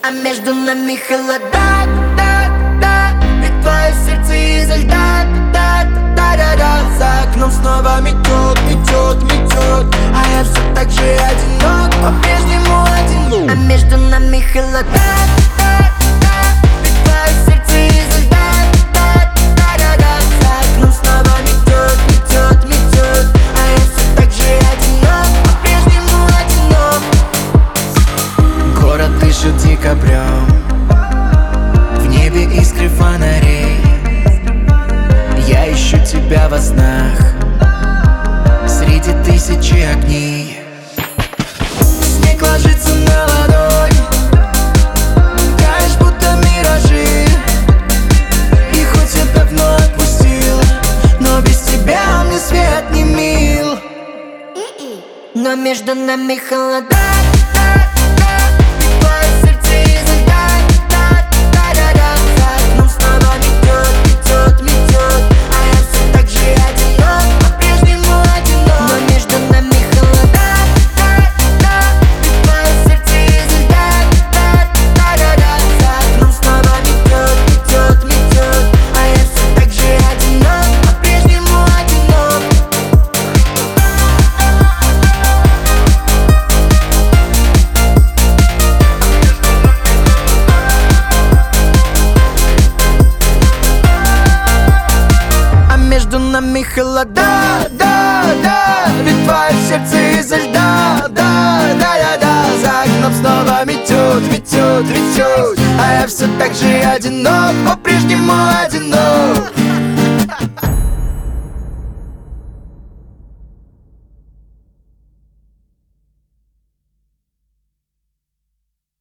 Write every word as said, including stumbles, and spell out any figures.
А между нами холода, да, да, ведь твое сердце изо льда, да, да, да, да. За окном снова метет, метет, метет, а я все так же одинок, по-прежнему одинок. А между нами холода, да, да, ведь твое сердце изо льда, да, да, да, да. За окном снова метет, метет, метет, а я все так же одинок, по-прежнему одинок. Город дышит декабрем, в небе искры фонарей. Я ищу тебя во снах среди тысячи огней. Снег ложится на ладонь, таешь будто миражи. И хоть я давно отпустил, но без тебя мне свет не мил. Но между нами холода, между нами холода, да, да, ведь твое сердце изо льда, да, да, да, да. За окном снова метет, метет, метет, а я все так же одинок, по-прежнему одинок.